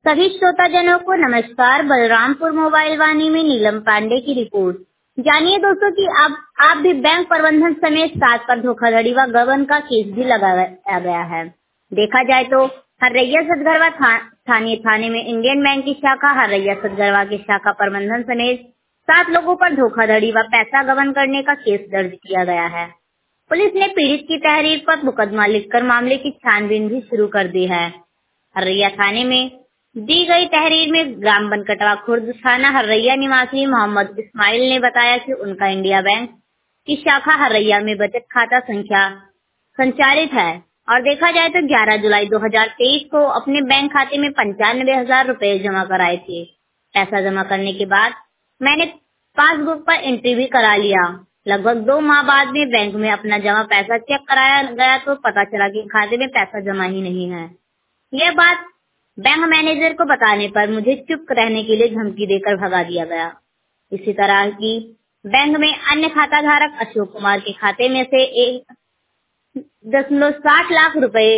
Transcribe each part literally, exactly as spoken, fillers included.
सभी श्रोताजनों को नमस्कार। बलरामपुर मोबाइल वाणी में नीलम पांडे की रिपोर्ट। जानिए दोस्तों कि अब आप भी बैंक प्रबंधन समेत सात पर धोखाधड़ी व गबन का केस भी लगाया गया है। देखा जाए तो हरैया सतगरवा था, स्थानीय थाने में इंडियन बैंक की शाखा हरैया सतगरवा की शाखा प्रबंधन समेत सात लोगों पर धोखाधड़ी व पैसा गबन करने का केस दर्ज किया गया है। पुलिस ने पीड़ित की तहरीर पर मुकदमा लिखकर मामले की छानबीन भी शुरू कर दी है। हरैया थाने में दी गई तहरीर में ग्राम बनकटवा खुर्द थाना हरैया निवासी मोहम्मद इस्माइल ने बताया कि उनका इंडिया बैंक की शाखा हरैया में बचत खाता संख्या संचालित है और देखा जाए तो ग्यारह जुलाई दो हज़ार तेईस को अपने बैंक खाते में पंचानवे हजार रूपए जमा कराए थे। पैसा जमा करने के बाद मैंने पासबुक पर एंट्री भी करा लिया। लगभग दो माह बाद में बैंक में अपना जमा पैसा चेक कराया गया तो पता चला कि खाते में पैसा जमा ही नहीं है। यह बात बैंक मैनेजर को बताने पर मुझे चुप रहने के लिए धमकी देकर भगा दिया गया। इसी तरह की बैंक में अन्य खाता धारक अशोक कुमार के खाते में से एक दशमलव साठ लाख रुपए,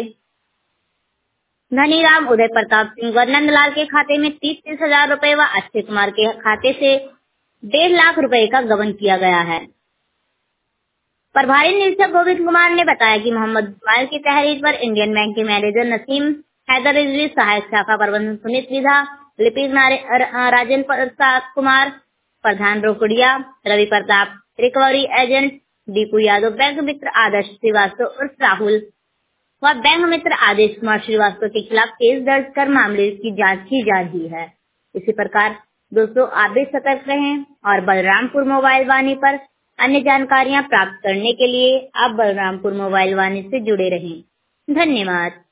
धनीराम उदय प्रताप सिंह व नंदलाल के खाते में तीस तीस हजार रूपए व अक्षय कुमार के खाते से डेढ़ लाख रुपए का गबन किया गया है। प्रभारी निरीक्षक गोविंद कुमार ने बताया कि मोहम्मद इस्माइल की तहरीर पर इंडियन बैंक के मैनेजर नसीम हैदर रिजवी, सहायक शाखा प्रबंधन सुनीत विधा, लिपिक राजेंद्र प्रसाद कुमार, प्रधान रोकड़िया Ravi Pratap, recovery agent Deepu Yadav, bank मित्र आदर्श श्रीवास्तव उर्फ राहुल व बैंक मित्र आदेश कुमार श्रीवास्तव के खिलाफ केस दर्ज कर मामले की जांच की जा रही है। इसी प्रकार दोस्तों आप भी सतर्क रहें और बलरामपुर मोबाइल वाणी पर अन्य जानकारियां प्राप्त करने के लिए आप बलरामपुर मोबाइल वाणी से जुड़े रहें। धन्यवाद।